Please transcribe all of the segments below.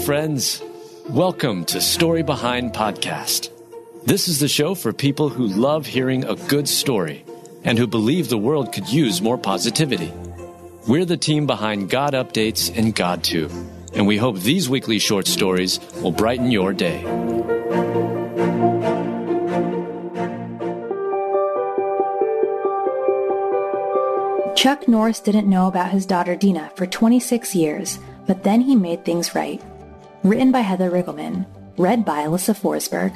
friends. Welcome to Story Behind Podcast. This is the show for people who love hearing a good story and who believe the world could use more positivity. We're the team behind God Updates and God Too, and we hope these weekly short stories will brighten your day. Chuck Norris didn't know about his daughter Dina for 26 years, but then he made things right. Written by Heather Riggleman. Read by Alyssa Forsberg.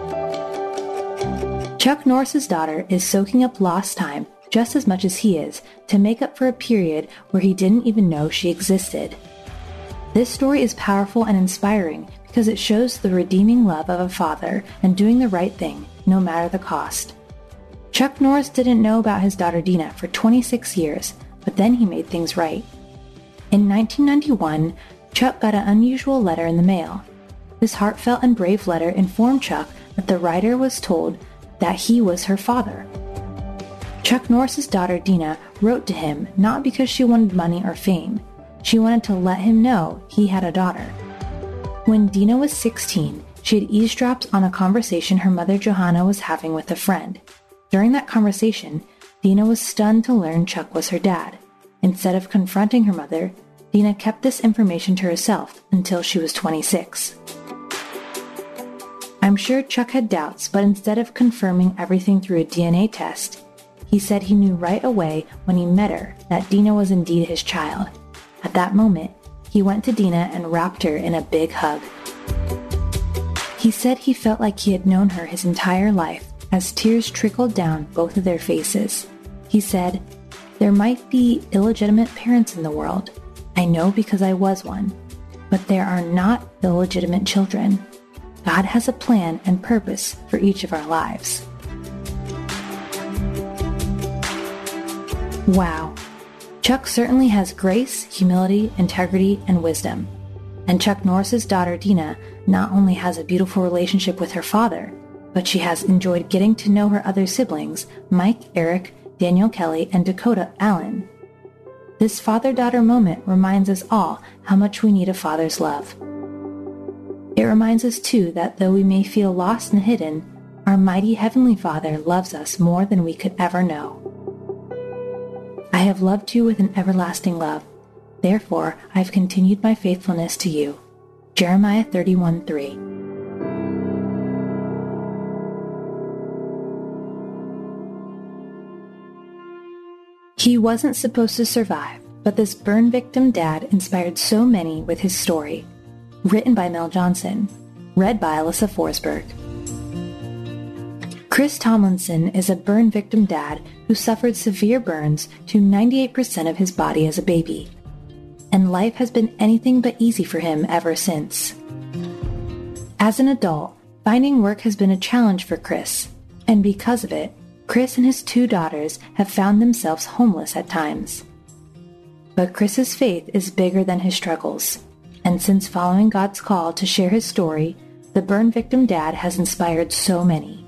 Chuck Norris's daughter is soaking up lost time just as much as he is to make up for a period where he didn't even know she existed. This story is powerful and inspiring because it shows the redeeming love of a father and doing the right thing, no matter the cost. Chuck Norris didn't know about his daughter Dina for 26 years, but then he made things right. In 1991, Chuck got an unusual letter in the mail. This heartfelt and brave letter informed Chuck that the writer was told that he was her father. Chuck Norris's daughter Dina wrote to him not because she wanted money or fame. She wanted to let him know he had a daughter. When Dina was 16, she had eavesdropped on a conversation her mother Johanna was having with a friend. During that conversation, Dina was stunned to learn Chuck was her dad. Instead of confronting her mother, Dina kept this information to herself until she was 26. I'm sure Chuck had doubts, but instead of confirming everything through a DNA test, he said he knew right away when he met her that Dina was indeed his child. At that moment, he went to Dina and wrapped her in a big hug. He said he felt like he had known her his entire life as tears trickled down both of their faces. He said, "There might be illegitimate parents in the world. I know because I was one. But there are not illegitimate children. God has a plan and purpose for each of our lives." Wow. Chuck certainly has grace, humility, integrity, and wisdom. And Chuck Norris's daughter Dina not only has a beautiful relationship with her father, but she has enjoyed getting to know her other siblings, Mike, Eric, Daniel Kelly, and Dakota Allen. This father-daughter moment reminds us all how much we need a father's love. It reminds us too that though we may feel lost and hidden, our mighty Heavenly Father loves us more than we could ever know. "I have loved you with an everlasting love. Therefore, I have continued my faithfulness to you." Jeremiah 31:3. He wasn't supposed to survive, but this burn victim dad inspired so many with his story. Written by Mel Johnson. Read by Alyssa Forsberg. Chris Tomlinson is a burn victim dad who suffered severe burns to 98% of his body as a baby. And life has been anything but easy for him ever since. As an adult, finding work has been a challenge for Chris, and because of it, Chris and his two daughters have found themselves homeless at times. But Chris's faith is bigger than his struggles, and since following God's call to share his story, the burn victim dad has inspired so many.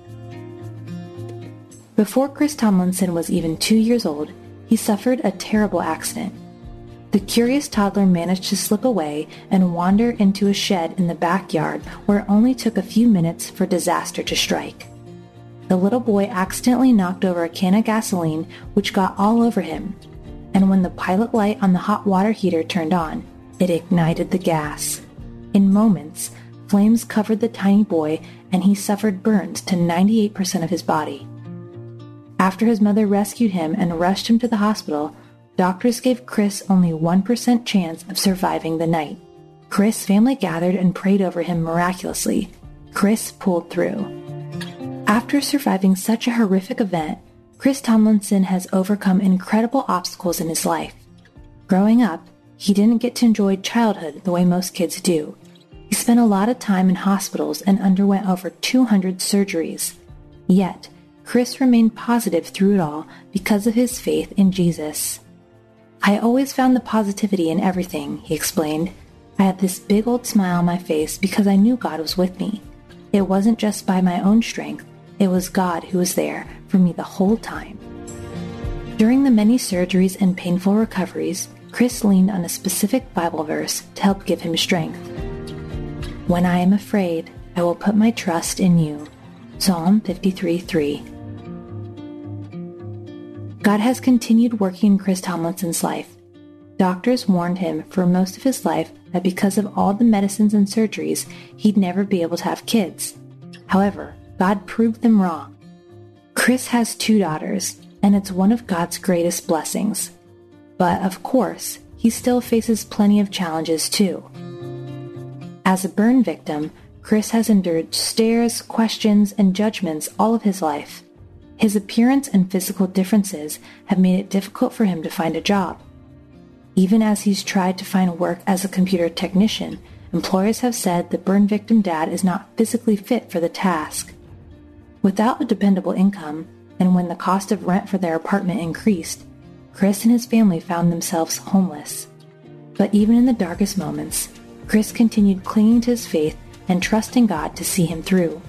Before Chris Tomlinson was even 2 years old, he suffered a terrible accident. The curious toddler managed to slip away and wander into a shed in the backyard where it only took a few minutes for disaster to strike. The little boy accidentally knocked over a can of gasoline, which got all over him, and when the pilot light on the hot water heater turned on, it ignited the gas. In moments, flames covered the tiny boy, and he suffered burns to 98% of his body. After his mother rescued him and rushed him to the hospital, doctors gave Chris only 1% chance of surviving the night. Chris' family gathered and prayed over him miraculously. Chris pulled through. After surviving such a horrific event, Chris Tomlinson has overcome incredible obstacles in his life. Growing up, he didn't get to enjoy childhood the way most kids do. He spent a lot of time in hospitals and underwent over 200 surgeries. Yet, Chris remained positive through it all because of his faith in Jesus. "I always found the positivity in everything," he explained. "I had this big old smile on my face because I knew God was with me. It wasn't just by my own strength. It was God who was there for me the whole time." During the many surgeries and painful recoveries, Chris leaned on a specific Bible verse to help give him strength. When I am afraid, I will put my trust in you. Psalm 53:3. God has continued working in Chris Tomlinson's life. Doctors warned him for most of his life that because of all the medicines and surgeries, he'd never be able to have kids. However, God proved them wrong. Chris has 2 daughters, and it's one of God's greatest blessings. But of course, he still faces plenty of challenges too. As a burn victim, Chris has endured stares, questions, and judgments all of his life. His appearance and physical differences have made it difficult for him to find a job. Even as he's tried to find work as a computer technician, employers have said the burn victim dad is not physically fit for the task. Without a dependable income, and when the cost of rent for their apartment increased, Chris and his family found themselves homeless. But even in the darkest moments, Chris continued clinging to his faith and trusting God to see him through.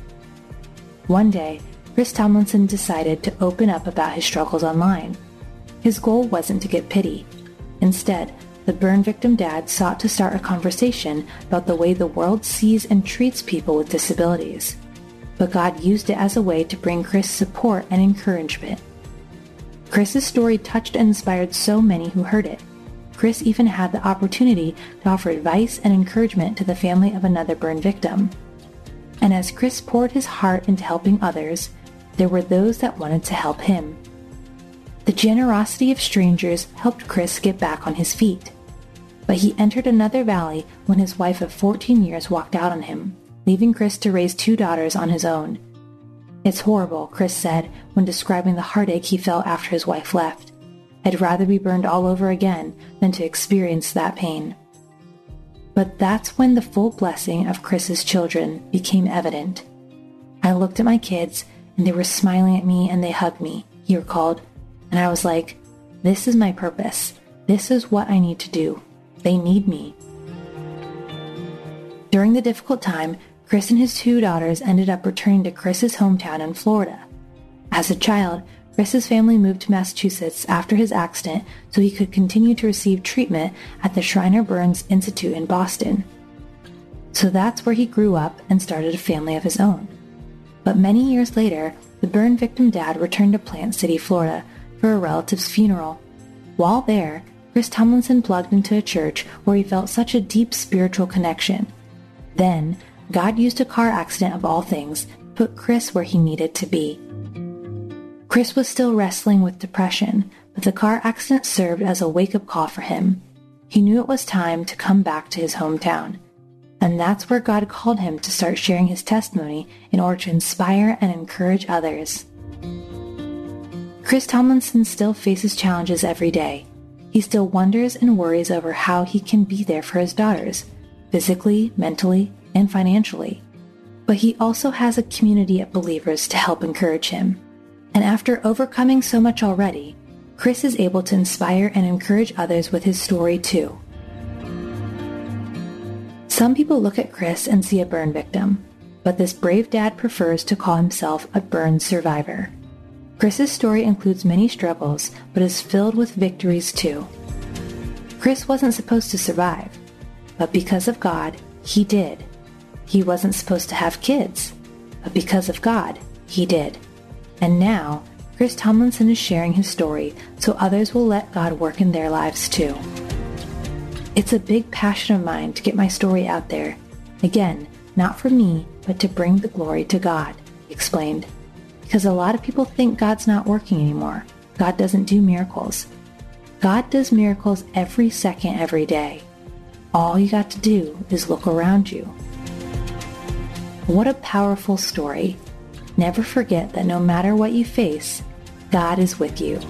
One day, Chris Tomlinson decided to open up about his struggles online. His goal wasn't to get pity. Instead, the burn victim dad sought to start a conversation about the way the world sees and treats people with disabilities. But God used it as a way to bring Chris support and encouragement. Chris's story touched and inspired so many who heard it. Chris even had the opportunity to offer advice and encouragement to the family of another burn victim. And as Chris poured his heart into helping others, there were those that wanted to help him. The generosity of strangers helped Chris get back on his feet. But he entered another valley when his wife of 14 years walked out on him, leaving Chris to raise 2 daughters on his own. "It's horrible," Chris said when describing the heartache he felt after his wife left. "I'd rather be burned all over again than to experience that pain." But that's when the full blessing of Chris's children became evident. "I looked at my kids and they were smiling at me and they hugged me," he recalled. "And I was like, this is my purpose. This is what I need to do. They need me." During the difficult time, Chris and his 2 daughters ended up returning to Chris's hometown in Florida. As a child, Chris's family moved to Massachusetts after his accident so he could continue to receive treatment at the Shriner Burns Institute in Boston. So that's where he grew up and started a family of his own. But many years later, the burn victim dad returned to Plant City, Florida for a relative's funeral. While there, Chris Tomlinson plugged into a church where he felt such a deep spiritual connection. Then, God used a car accident of all things to put Chris where he needed to be. Chris was still wrestling with depression, but the car accident served as a wake-up call for him. He knew it was time to come back to his hometown. And that's where God called him to start sharing his testimony in order to inspire and encourage others. Chris Tomlinson still faces challenges every day. He still wonders and worries over how he can be there for his daughters, physically, mentally, and financially. But he also has a community of believers to help encourage him. And after overcoming so much already, Chris is able to inspire and encourage others with his story too. Some people look at Chris and see a burn victim, but this brave dad prefers to call himself a burn survivor. Chris's story includes many struggles, but is filled with victories too. Chris wasn't supposed to survive, but because of God, he did. He wasn't supposed to have kids, but because of God, he did. And now, Chris Tomlinson is sharing his story so others will let God work in their lives too. "It's a big passion of mine to get my story out there. Again, not for me, but to bring the glory to God," he explained. "Because a lot of people think God's not working anymore. God doesn't do miracles. God does miracles every second, every day. All you got to do is look around you." What a powerful story. Never forget that no matter what you face, God is with you.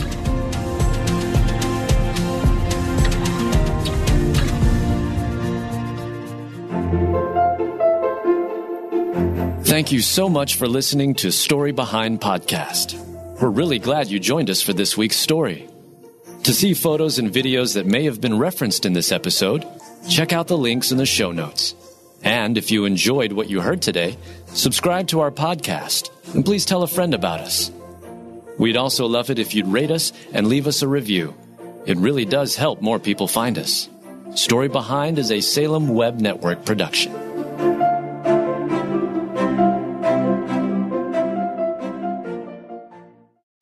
Thank you so much for listening to Story Behind Podcast. We're really glad you joined us for this week's story. To see photos and videos that may have been referenced in this episode, check out the links in the show notes. And if you enjoyed what you heard today, subscribe to our podcast, and please tell a friend about us. We'd also love it if you'd rate us and leave us a review. It really does help more people find us. Story Behind is a Salem Web Network production.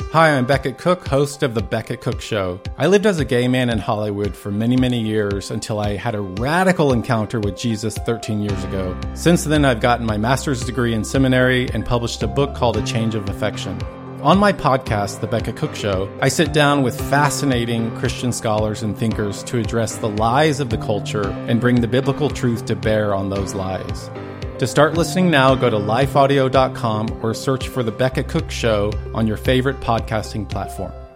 Hi, I'm Beckett Cook, host of The Beckett Cook Show. I lived as a gay man in Hollywood for many years until I had a radical encounter with Jesus 13 years ago. Since then, I've gotten my master's degree in seminary and published a book called A Change of Affection. On my podcast, The Beckett Cook Show, I sit down with fascinating Christian scholars and thinkers to address the lies of the culture and bring the biblical truth to bear on those lies. To start listening now, go to lifeaudio.com or search for The Beckett Cook Show on your favorite podcasting platform.